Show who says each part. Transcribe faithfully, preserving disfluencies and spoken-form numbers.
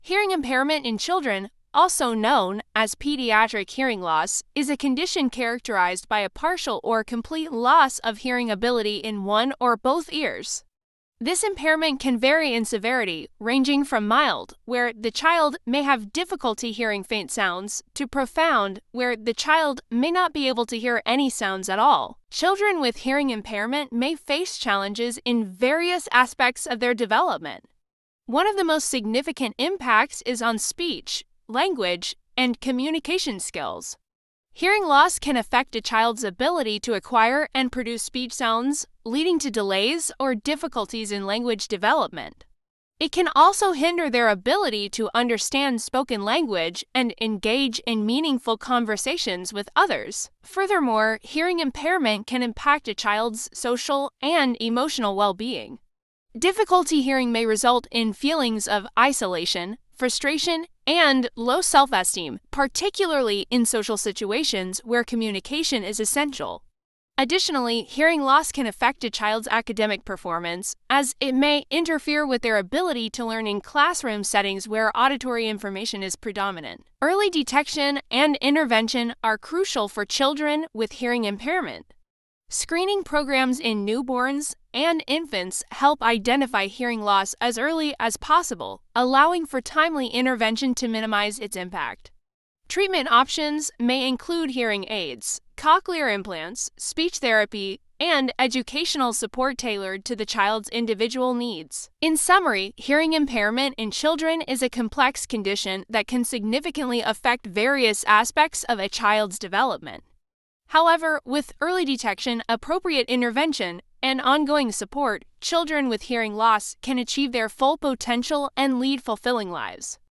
Speaker 1: Hearing impairment in children, also known as pediatric hearing loss, is a condition characterized by a partial or complete loss of hearing ability in one or both ears. This impairment can vary in severity, ranging from mild, where the child may have difficulty hearing faint sounds, to profound, where the child may not be able to hear any sounds at all. Children with hearing impairment may face challenges in various aspects of their development. One of the most significant impacts is on speech, language, and communication skills. Hearing loss can affect a child's ability to acquire and produce speech sounds, leading to delays or difficulties in language development. It can also hinder their ability to understand spoken language and engage in meaningful conversations with others. Furthermore, hearing impairment can impact a child's social and emotional well-being. Difficulty hearing may result in feelings of isolation, frustration, and low self-esteem, particularly in social situations where communication is essential. Additionally, hearing loss can affect a child's academic performance, as it may interfere with their ability to learn in classroom settings where auditory information is predominant. Early detection and intervention are crucial for children with hearing impairment. Screening programs in newborns and infants help identify hearing loss as early as possible, allowing for timely intervention to minimize its impact. Treatment options may include hearing aids, cochlear implants, speech therapy, and educational support tailored to the child's individual needs. In summary, hearing impairment in children is a complex condition that can significantly affect various aspects of a child's development. However, with early detection, appropriate intervention, and ongoing support, children with hearing loss can achieve their full potential and lead fulfilling lives.